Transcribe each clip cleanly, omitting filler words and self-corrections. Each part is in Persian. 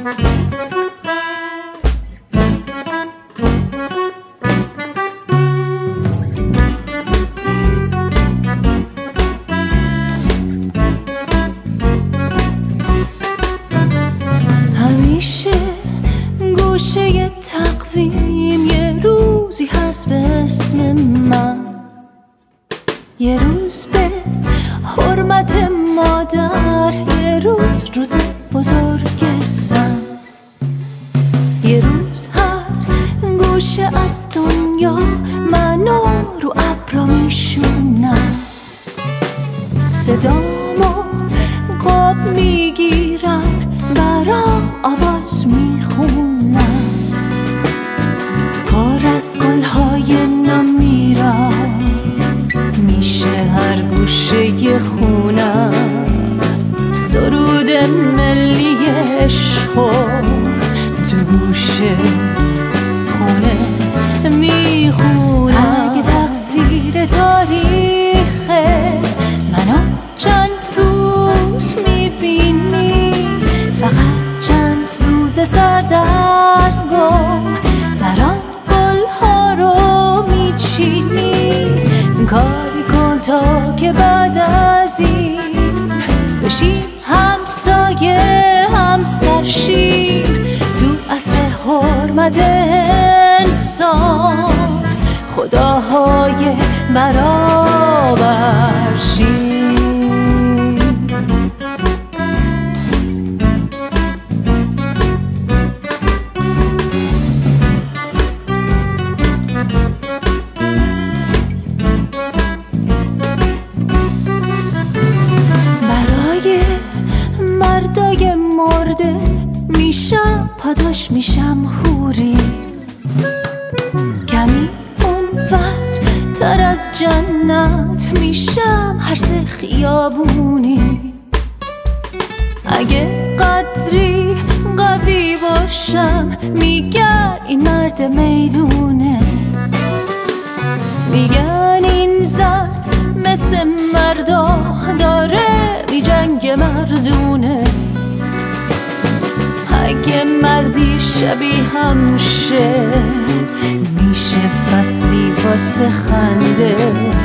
همیشه گوشه تقویم یه روزی هست به اسم من، یه روز به حرمت مادر، یه روز بزرگ سن، یه روز هر گوشه از دنیا منو رو ابرا میشونم، صدامو قاب میگیرن برام آواز میخونم، پر از گلهای نم میرم میشه هر گوشه خونم، سرود ملی عشقو تو گوشه خونه میخونم. اگه تقصیر تاریخه منو چند روز میبینی، فقط چند روز سردرگم برام گلها رو میچینی، کاری کن تا که بعد از این بشیم همسایه همسرشیم، تو عصر حرمت انسان خداهای برابرشیم. مردای مرده میشم پاداش، میشم حوری، کمی اونور تر از جنت میشم هر سه خیابونی، اگه قدری قوی باشم میگن این مرد میدونه، میگن این زن مثل مردا داره بی جنگ مردونه، اگه مردی شبیه هم شه میشه فصلی واسه خنده،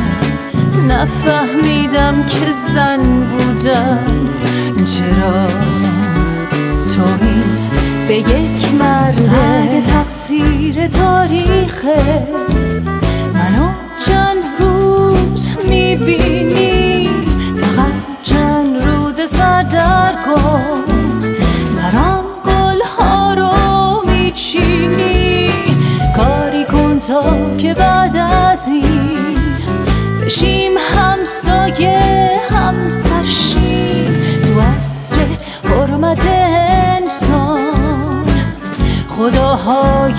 نفهمیدم که زن بودم چرا توهین به یک مرده. اگه تقصیر تاریخه منو چند روز میبینی، فقط چند روز سردرگم برام گلها رو میچینی، کاری کن تا که بعد از این بشیم همسایه همسرشیم، تو عصر حرمت انسان خداهای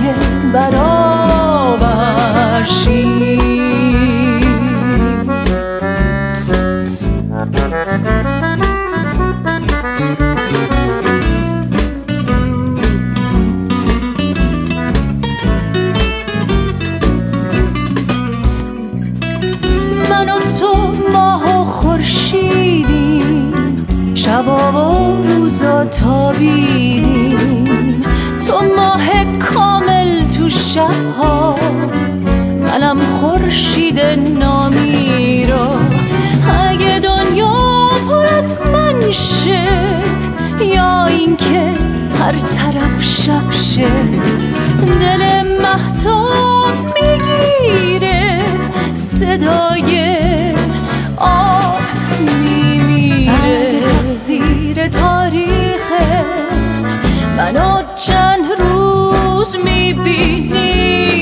برابرشیم. من و تو ماه و خورشیدیم، شبا و روزا تابیدیم، تو ماه کامل تو شبها، منم خورشید نامیرا، اگه دنیا پر از من شه یا اینکه هر طرف شب شه، دل مهتاب میگیره صدای آب میمیره. اگه تقصیر تاریخه منو چند روز میبینی،